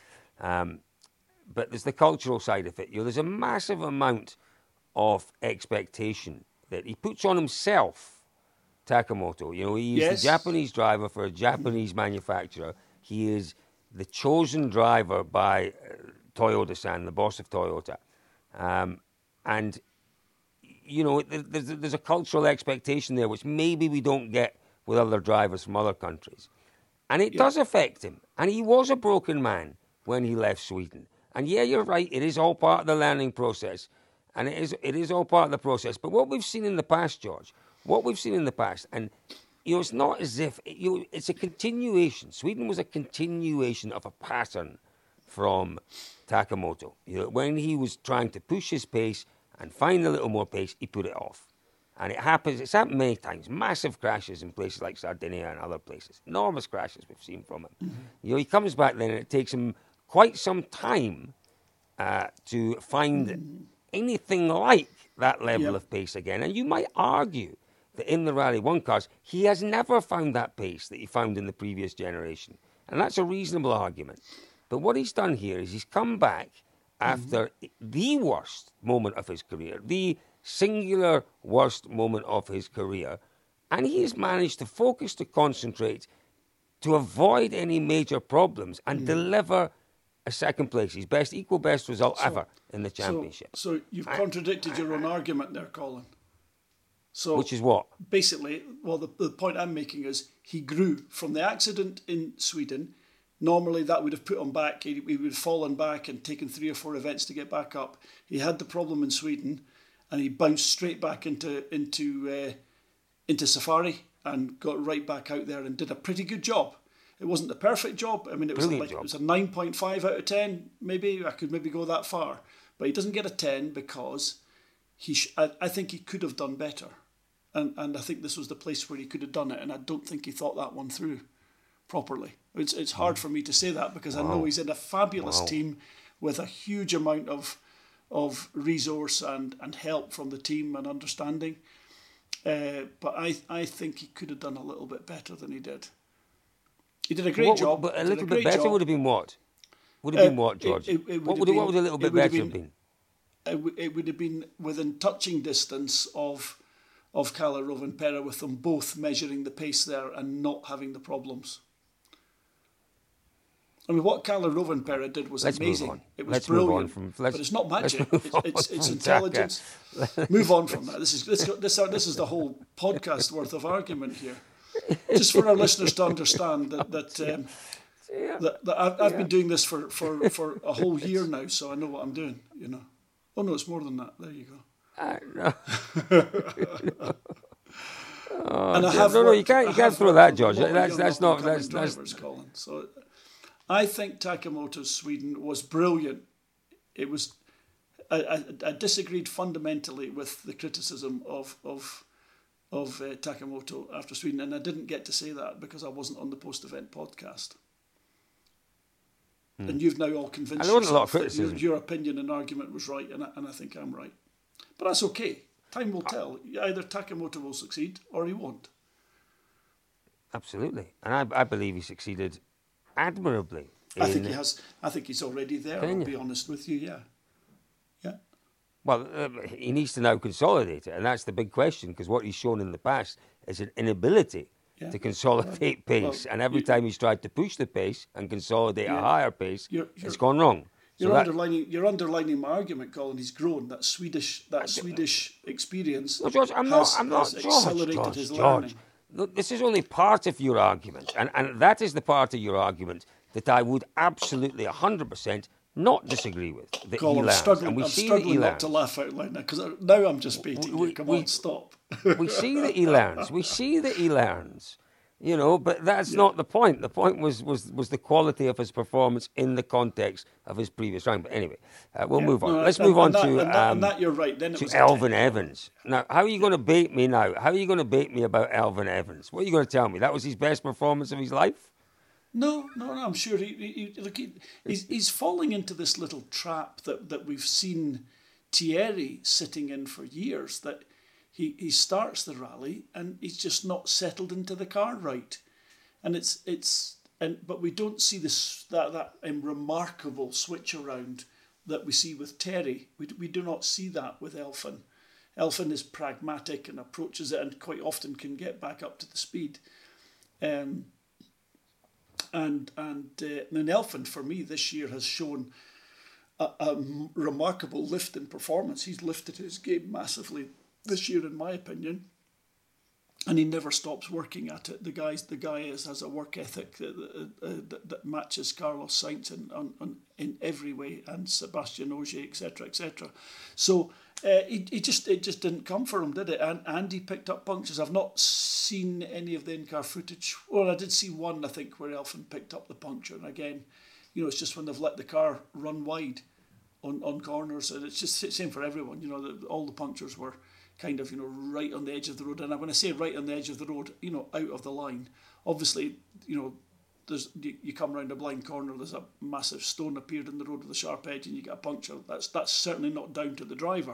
But there's the cultural side of it. There's a massive amount of expectation that he puts on himself, Takamoto. He is the Japanese driver for a Japanese manufacturer. He is the chosen driver by Toyota-san, the boss of Toyota. And, there's a cultural expectation there which maybe we don't get with other drivers from other countries. And it does affect him. And he was a broken man when he left Sweden. And you're right, it is all part of the learning process. And it is all part of the process. But what we've seen in the past, George, and it's not as if it's a continuation. Sweden was a continuation of a pattern from Takamoto. When he was trying to push his pace and find a little more pace, he put it off. And it happens. It's happened many times. Massive crashes in places like Sardinia and other places. Enormous crashes we've seen from him. Mm-hmm. He comes back then, and it takes him quite some time to find anything like that level of pace again. And you might argue that in the Rally 1 cars, he has never found that pace that he found in the previous generation. And that's a reasonable argument. But what he's done here is he's come back after the worst moment of his career, the singular worst moment of his career, and he has managed to focus, to concentrate, to avoid any major problems and deliver a second place, his equal best result ever in the championship. So you've contradicted your own argument there, Colin. So which is what? Basically, the point I'm making is he grew from the accident in Sweden. Normally that would have put him back. He would have fallen back and taken 3 or 4 events to get back up. He had the problem in Sweden, and he bounced straight back into Safari and got right back out there and did a pretty good job. It wasn't the perfect job. I mean, it was Brilliant like job. it was a 9.5 out of 10. Maybe I could maybe go that far, but he doesn't get a 10 because I think he could have done better, and I think this was the place where he could have done it, and I don't think he thought that one through properly. It's hard for me to say that because I know he's in a fabulous team with a huge amount of resource and help from the team and understanding. But I think he could have done a little bit better than he did. He did a great job. But a little bit better would have been what? Would have been what, George? What would a little bit better have been? It would have been within touching distance of Kalle Rovanperä, with them both measuring the pace there and not having the problems. I mean, what Kalle Rovanperä did was amazing. It was brilliant. But it's not magic. It's intelligence. Move on from that. This is the whole podcast worth of argument here. Just for our listeners to understand that I've been doing this for a whole year now, so I know what I'm doing. You know. Oh no, it's more than that. There you go. And I have you can't throw that, George. That's not drivers, Colin. So I think Takamoto's Sweden was brilliant. It was. I disagreed fundamentally with the criticism of Takamoto after Sweden, and I didn't get to say that because I wasn't on the post-event podcast. And you've now all convinced yourself that your opinion and argument was right, and I think I'm right. But that's okay. Time will tell. Either Takamoto will succeed or he won't. Absolutely. And I believe he succeeded admirably. I think he has. I think he's already there, I'll be honest with you, yeah. Well, he needs to now consolidate it, and that's the big question, because what he's shown in the past is an inability to consolidate pace, and every time he's tried to push the pace and consolidate a higher pace, it's gone wrong. You're underlining my argument, Colin. He's grown. That Swedish experience. No, George, I'm not. Accelerated his learning. Look, this is only part of your argument, and that is the part of your argument that I would absolutely 100% not disagree with. Colin, I'm struggling not to laugh out loud now, because now I'm just baiting you. Come on, stop. We see that he learns. You know, but that's not the point. The point was the quality of his performance in the context of his previous round. But anyway, we'll move on. Let's move on to you're right. Then it was Elfyn Evans. Now, how are you going to bait me now? How are you going to bait me about Elfyn Evans? What are you going to tell me? That was his best performance of his life? No. I'm sure he's falling into this little trap that we've seen Thierry sitting in for years. That he starts the rally and he's just not settled into the car right, but we don't see that remarkable switch around that we see with Terry. We do not see that with Elfyn. Elfyn is pragmatic and approaches it, and quite often can get back up to the speed. And Elfyn, for me, this year has shown a remarkable lift in performance. He's lifted his game massively this year, in my opinion, and he never stops working at it. The guy has a work ethic that matches Carlos Sainz in every way, and Sebastian Ogier, etc. So it just didn't come for him, did it? And he picked up punctures. I've not seen any of the in-car footage. Well, I did see one, I think, where Elfyn picked up the puncture, and again, you know, it's just when they've let the car run wide on corners, and it's just the same for everyone. You know, all the punctures were kind of, you know, right on the edge of the road. And when I say right on the edge of the road, you know, out of the line. Obviously, you know, you come round a blind corner, there's a massive stone appeared in the road with a sharp edge, and you get a puncture. That's certainly not down to the driver.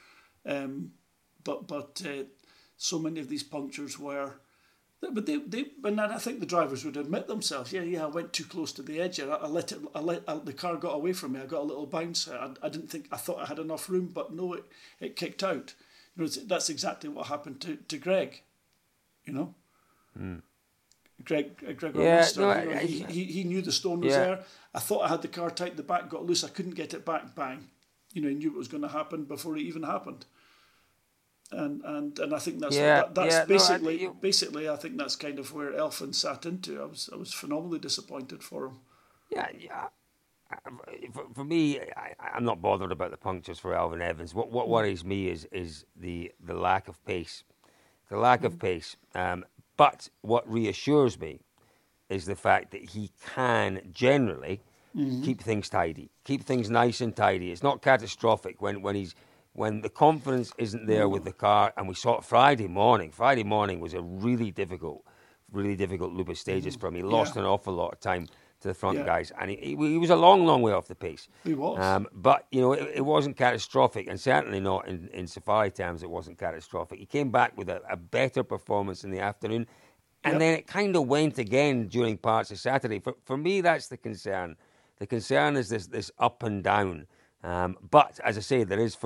But so many of these punctures were, but and I think the drivers would admit themselves. Yeah, I went too close to the edge. The car got away from me. I got a little bounce. I thought I had enough room, but no, it kicked out. You know, that's exactly what happened to Greg. You know, Gregor Munster. He knew the stone was there. I thought I had the car tight. The back got loose. I couldn't get it back. Bang. You know, he knew it was going to happen before it even happened. And I think that's basically I think that's kind of where Elfyn sat into. I was phenomenally disappointed for him. Yeah. For me, I'm not bothered about the punctures for Elfyn Evans. What worries me is the lack of pace. The lack of pace. But what reassures me is the fact that he can generally keep things tidy, keep things nice and tidy. It's not catastrophic when the confidence isn't there with the car. And we saw it Friday morning. Friday morning was a really difficult loop of stages for him. He lost an awful lot of time to the front guys, and he was a long way off the pace. He was. But, it wasn't catastrophic, and certainly not in Safari terms it wasn't catastrophic. He came back with a better performance in the afternoon, and then it kind of went again during parts of Saturday. For me, that's the concern. The concern is this up and down. But, as I say, there is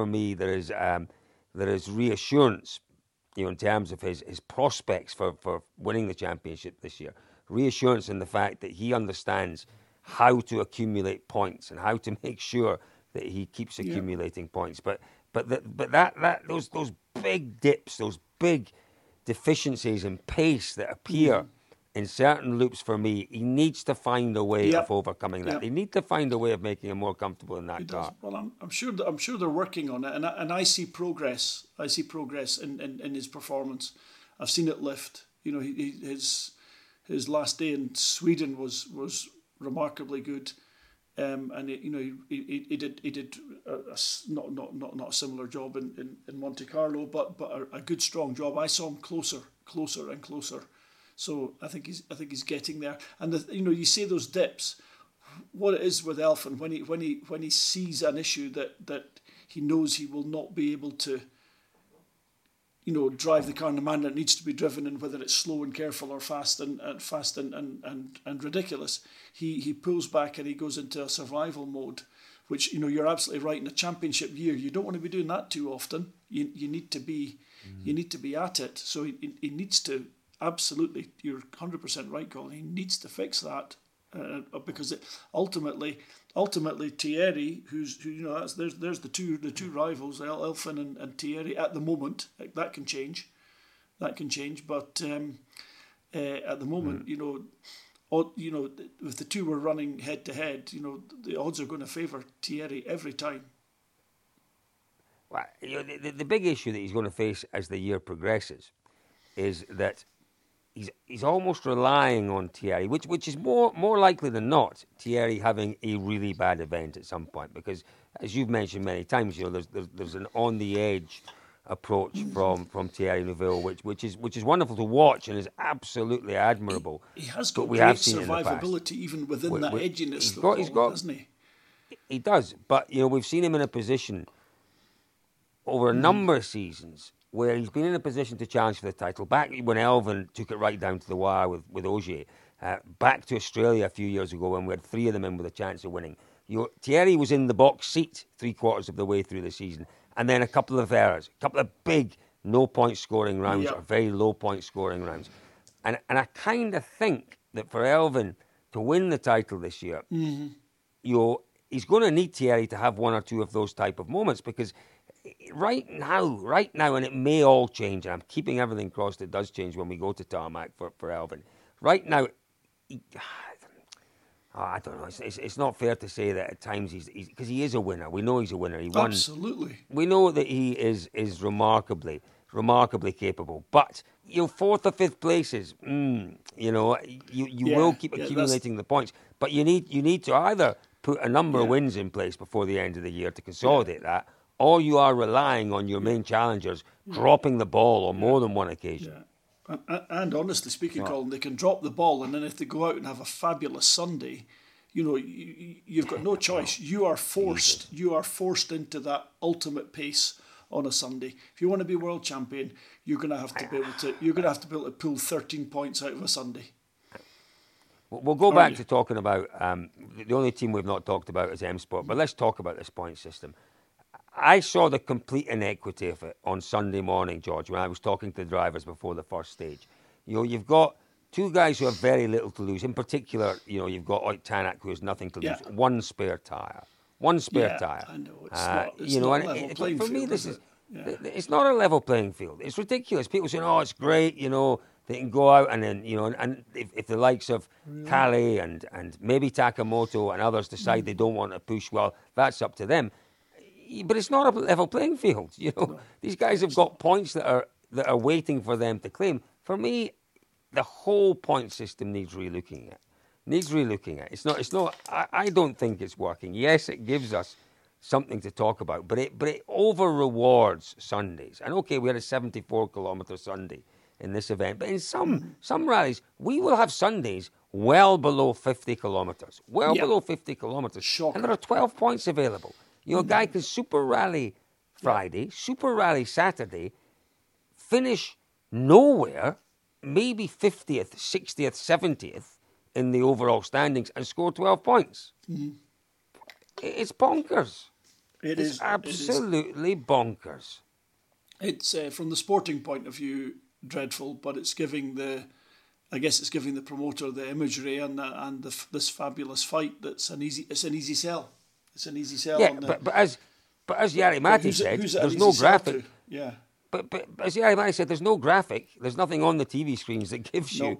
reassurance, in terms of his prospects for winning the championship this year. Reassurance in the fact that he understands how to accumulate points and how to make sure that he keeps accumulating points. But those big dips, those big deficiencies in pace that appear in certain loops, for me, he needs to find a way of overcoming that. They need to find a way of making him more comfortable in that car. Well, I'm sure they're working on it, and I see progress. I see progress in his performance. I've seen it lift. His last day in Sweden was remarkably good, and he did not a similar job in Monte Carlo, but a good strong job. I saw him closer and closer. So I think he's getting there. And you say those dips. What it is with Elfyn when he sees an issue that he knows he will not be able to, drive the car in the manner it needs to be driven, and whether it's slow and careful or fast and ridiculous, he pulls back and he goes into a survival mode, which you're absolutely right. In a championship year, you don't want to be doing that too often. You need to be at it. So he needs to. Absolutely, you're 100% right, Colin. He needs to fix that because ultimately Thierry, there's the two rivals, Elfyn and Thierry at the moment. That can change, But at the moment, if the two were running head to head, the odds are going to favour Thierry every time. Well, the big issue that he's going to face as the year progresses is that he's almost relying on Thierry, which is more likely than not Thierry having a really bad event at some point, because as you've mentioned many times, there's an on the edge approach from Thierry Neuville, which is wonderful to watch and is absolutely admirable. He has got great survivability even within that edginess, hasn't he? He does, but we've seen him in a position over a number of seasons where he's been in a position to challenge for the title. Back when Elfyn took it right down to the wire with Ogier, back to Australia a few years ago when we had three of them in with a chance of winning. Thierry was in the box seat 3/4 of the way through the season, and then a couple of errors, a couple of big no-point scoring rounds or very low-point scoring rounds. And I kind of think that for Elfyn to win the title this year, he's going to need Thierry to have one or two of those type of moments, because right now, and it may all change, and I'm keeping everything crossed it does change when we go to tarmac for Elfyn. Right now, I don't know. It's not fair to say that at times he's because he is a winner. We know he's a winner. He won. Absolutely. We know that he is remarkably capable. But fourth or fifth places, you will keep accumulating the points. But you need to either put a number of wins in place before the end of the year to consolidate that, or you are relying on your main challengers dropping the ball on more than one occasion. Yeah. And honestly speaking, Colin, they can drop the ball, and then if they go out and have a fabulous Sunday, you've got no choice. You are forced into that ultimate pace on a Sunday. If you want to be world champion, you're going to have to be able to pull 13 points out of a Sunday. We'll go back to talking about the only team we've not talked about is M Sport, but let's talk about this point system. I saw the complete inequity of it on Sunday morning, George, when I was talking to the drivers before the first stage. You've got two guys who have very little to lose. In particular, you've got Ott Tanak, who has nothing to lose. One spare tyre. I know. It's not a level playing field, for me, this is... It's not a level playing field. It's ridiculous. People saying, it's great, they can go out and then, and if the likes of Calais and maybe Takamoto and others decide they don't want to push, well, that's up to them. But it's not a level playing field. These guys have got points that are waiting for them to claim. For me, the whole point system needs relooking at. It's not. I don't think it's working. Yes, it gives us something to talk about, but it over rewards Sundays. And okay, we had a 74-kilometre Sunday in this event, but in some rallies we will have Sundays well below 50 kilometres, below 50 kilometres, Shocking. and there are 12 points available. A guy can super rally Friday, super rally Saturday, finish nowhere, maybe 50th, 60th, 70th in the overall standings and score 12 points. It's bonkers. It's absolutely bonkers. It's from the sporting point of view dreadful, but it's giving the promoter the imagery and this fabulous fight. It's an easy sell. It's an easy sell. Yeah, but as Jari Matti said, there's no graphic. Yeah. But as Jari Matti said, there's no graphic. There's nothing on the TV screens that gives you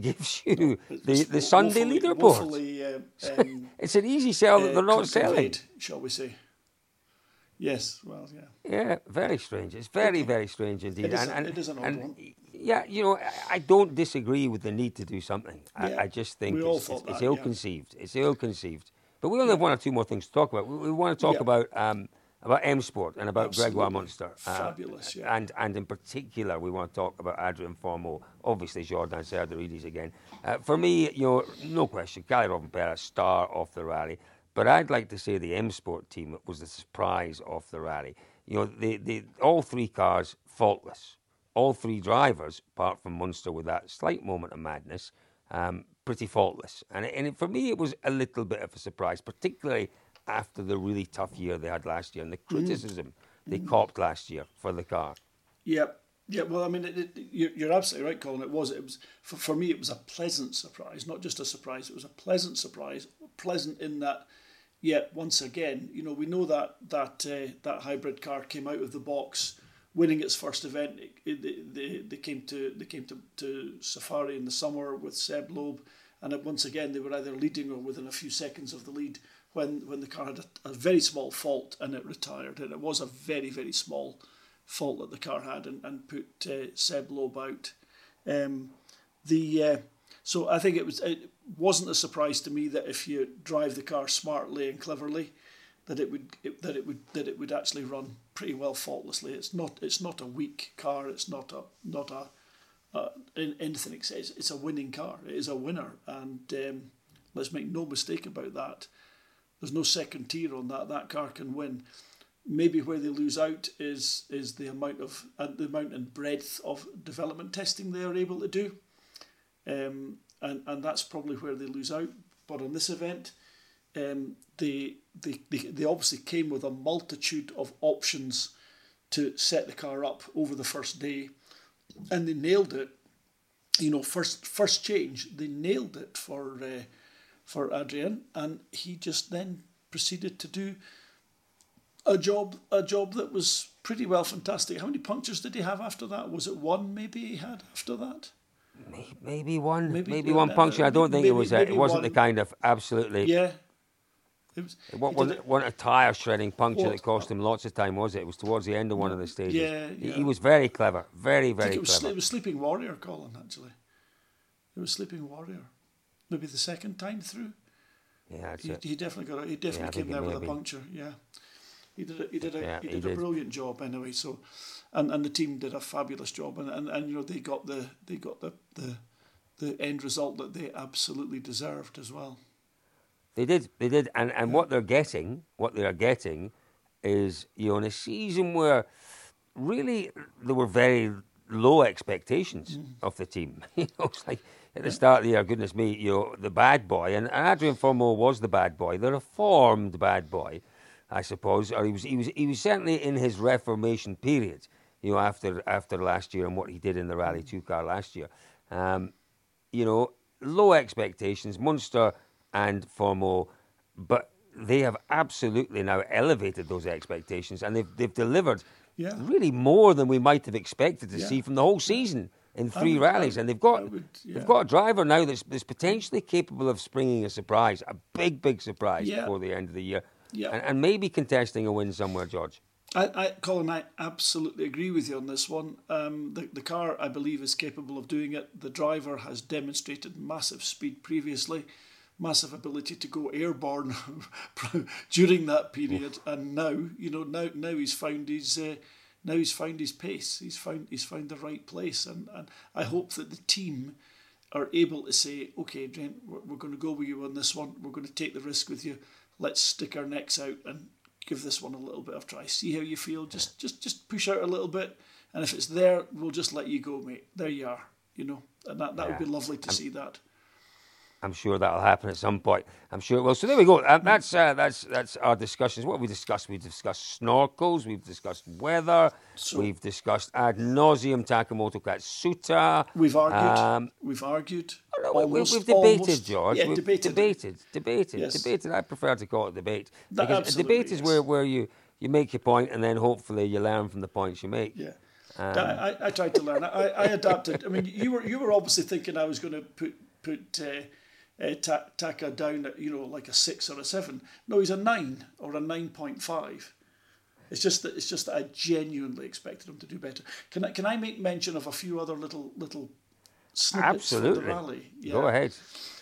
the Sunday leaderboard. It's an easy sell that they're not selling, shall we say? Yes. Well, yeah. Yeah, very strange. It's very, very strange indeed. It is an odd one. Yeah, I don't disagree with the need to do something. I just think it's ill-conceived. It's ill-conceived. But we only have one or two more things to talk about. We want to talk about M Sport and about Gregoire Munster. Fabulous, And in particular, we want to talk about Adrien Fourmaux, obviously Jordan Serdaridis again. For me, no question, Kalle Rovanperä, star of the rally. But I'd like to say the M Sport team was the surprise of the rally. All three cars faultless. All three drivers, apart from Munster with that slight moment of madness, pretty faultless. And for me, it was a little bit of a surprise, particularly after the really tough year they had last year and the criticism they copped last year for the car. Yeah. Well, I mean, you're absolutely right, Colin. It was for me. It was a pleasant surprise, not just a surprise. It was a pleasant surprise. Pleasant in that, once again, we know that hybrid car came out of the box, winning its first event. They came to Safari in the summer with Seb Loeb, and once again they were either leading or within a few seconds of the lead when the car had a very small fault and it retired. And it was a very, very small fault that the car had and put Seb Loeb out. So I think it wasn't a surprise to me that if you drive the car smartly and cleverly, that it would actually run pretty well faultlessly. It's not a weak car. It's not anything except it's a winning car. It is a winner, and let's make no mistake about that. There's no second tier on that. That car can win. Maybe where they lose out is the amount and breadth of development testing they are able to do, and that's probably where they lose out. But on this event, they obviously came with a multitude of options to set the car up over the first day, and they nailed it. First change, they nailed it for Adrien, and he just then proceeded to do a job that was pretty well fantastic. How many punctures did he have after that? Was it one maybe he had after that? Maybe one puncture. I don't think it was. It wasn't the kind of absolutely. Yeah. It wasn't a tyre shredding puncture that cost him lots of time, was it? It was towards the end of one of the stages. Yeah. He was very clever, very, very clever. It was Sleeping Warrior, Colin, actually. It was Sleeping Warrior. Maybe the second time through. Yeah, he definitely came there with a puncture. Yeah, he did a brilliant job anyway. So, and the team did a fabulous job, and they got the end result that they absolutely deserved as well. They did, and what they are getting is in a season where really there were very low expectations of the team. It's like at the start of the year, goodness me, the bad boy, and Adrien Fourmaux was the bad boy, the reformed bad boy, I suppose, or he was certainly in his reformation period, after last year and what he did in the Rally 2 car last year. Low expectations, Munster and Fourmaux, but they have absolutely now elevated those expectations, and they've delivered really more than we might have expected to see from the whole season in three rallies. And they've got a driver now that's potentially capable of springing a surprise, a big surprise before the end of the year, and maybe contesting a win somewhere, George. Colin, I absolutely agree with you on this one. The car, I believe, is capable of doing it. The driver has demonstrated massive speed previously, massive ability to go airborne during that period, and now he's found his pace. He's found the right place, and I hope that the team are able to say, okay, Trent, we're going to go with you on this one. We're going to take the risk with you. Let's stick our necks out and give this one a little bit of try. See how you feel. Just push out a little bit, and if it's there, we'll just let you go, mate. There you are. And that would be lovely to see that. I'm sure that'll happen at some point. I'm sure it will. So there we go. That's our discussions. What have we discussed? We've discussed snorkels. We've discussed weather. We've discussed ad nauseum Takamoto Katsuta. We've argued. We've debated, George. Yeah, we've debated. I prefer to call it debate. Because a debate is where you make your point and then hopefully you learn from the points you make. Yeah. I tried to learn. I adapted. I mean, you were obviously thinking I was going to put Taka down at like a 6 or a 7. No, he's a 9 or a 9.5. It's just that I genuinely expected him to do better. Can I make mention of a few other little snippets from the rally? Yeah. Go ahead.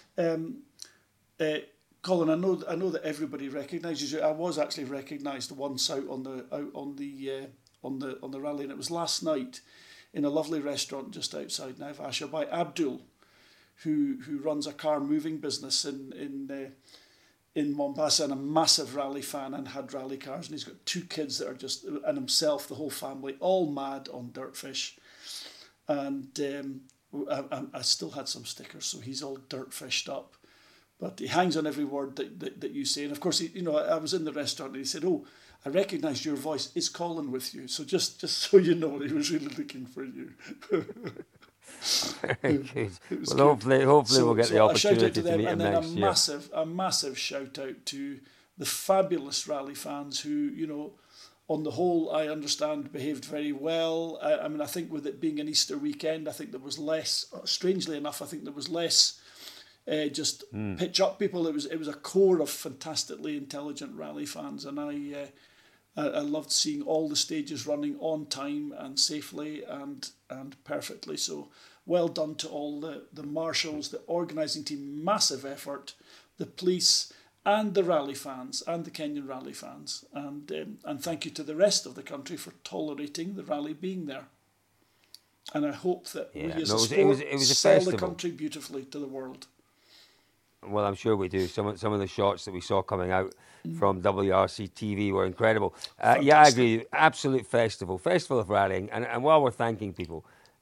Colin, I know that everybody recognises you. I was actually recognised once out on the rally, and it was last night in a lovely restaurant just outside Naivasha by Abdul, who runs a car moving business in Mombasa, and a massive rally fan and had rally cars, and he's got 2 kids that are and himself, the whole family, all mad on Dirtfish. And I still had some stickers, so he's all Dirtfished up. But he hangs on every word that you say. And of course, I was in the restaurant and he said, "Oh, I recognised your voice. Is Colin with you?" So just so you know, he was really looking for you. Very good. Well, hopefully we'll get the opportunity to meet him next year. A massive shout out to the fabulous rally fans who, on the whole, I understand behaved very well. I mean, I think with it being an Easter weekend, I think there was less. Strangely enough, I think there was less. Pitch up people. It was a core of fantastically intelligent rally fans, and I loved seeing all the stages running on time and safely and perfectly. So well done to all the marshals, the organising team, massive effort, the police and the rally fans and the Kenyan rally fans, and thank you to the rest of the country for tolerating the rally being there. And I hope that we as a sport sell the country beautifully to the world. Well, I'm sure we do. Some of the shots that we saw coming out from WRC TV were incredible. Yeah, I agree. Absolute festival of rallying. And while we're thanking people,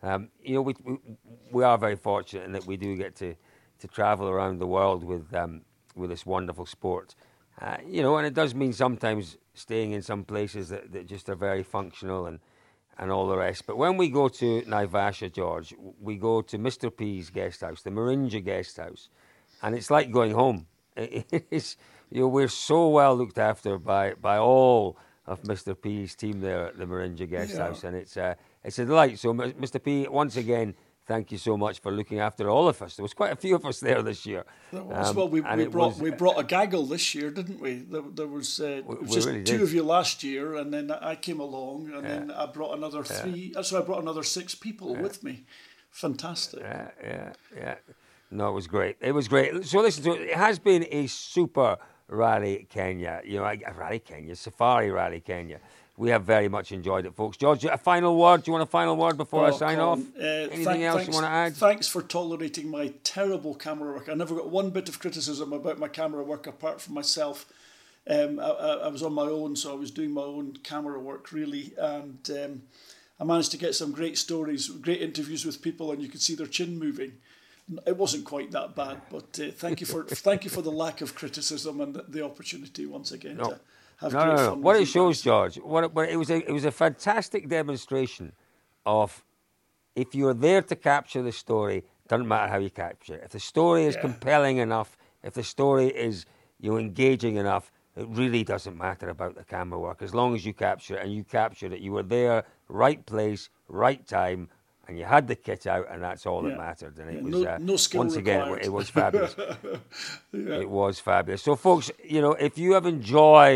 we are very fortunate in that we do get to travel around the world with this wonderful sport. And it does mean sometimes staying in some places that just are very functional and all the rest. But when we go to Naivasha, George, we go to Mr. P's guest house, the Marinja guest house. And it's like going home. We're so well looked after by all of Mr. P's team there at the Marinja Guest House, and it's a delight. So, Mr. P, once again, thank you so much for looking after all of us. There was quite a few of us there this year. There was. We brought a gaggle this year, didn't we? There was just really 2 of you last year, and then I came along, and then I brought another 3. So I brought another 6 people with me. Fantastic. Yeah. No, it was great. So listen to it. It has been a super Rally Kenya. Rally Kenya, Safari Rally Kenya. We have very much enjoyed it, folks. George, a final word? Do you want a final word before I sign off? Anything else you want to add? Thanks for tolerating my terrible camera work. I never got one bit of criticism about my camera work apart from myself. I was on my own, so I was doing my own camera work, really. And I managed to get some great stories, great interviews with people, and you could see their chin moving. It wasn't quite that bad, but thank you for the lack of criticism and the opportunity once again to have great fun. What it shows, George, it was a fantastic demonstration of if you're there to capture the story, doesn't matter how you capture it. If the story is compelling enough, if the story is engaging enough, it really doesn't matter about the camera work as long as you capture it, and you captured it. You were there, right place, right time. And you had the kit out, and that's all that mattered. And it was no skill once required. again, it was fabulous. It was fabulous. So, folks, if you have enjoyed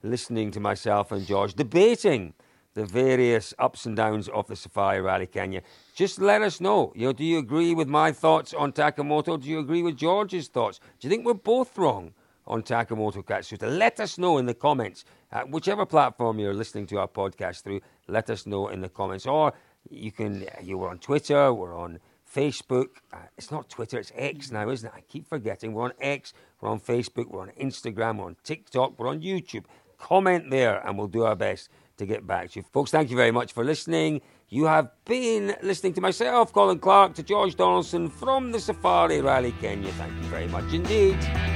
listening to myself and George debating the various ups and downs of the Safari Rally Kenya. Just let us know. Do you agree with my thoughts on Takamoto? Do you agree with George's thoughts? Do you think we're both wrong on Takamoto Katsuta? Let us know in the comments. Whichever platform you're listening to our podcast through, let us know in the comments. Or we're on Twitter, we're on Facebook. It's not Twitter, it's X now, isn't it? I keep forgetting. We're on X, we're on Facebook, we're on Instagram, we're on TikTok, we're on YouTube. Comment there and we'll do our best to get back to you. Folks, thank you very much for listening. You have been listening to myself, Colin Clark, to George Donaldson from the Safari Rally Kenya. Thank you very much indeed.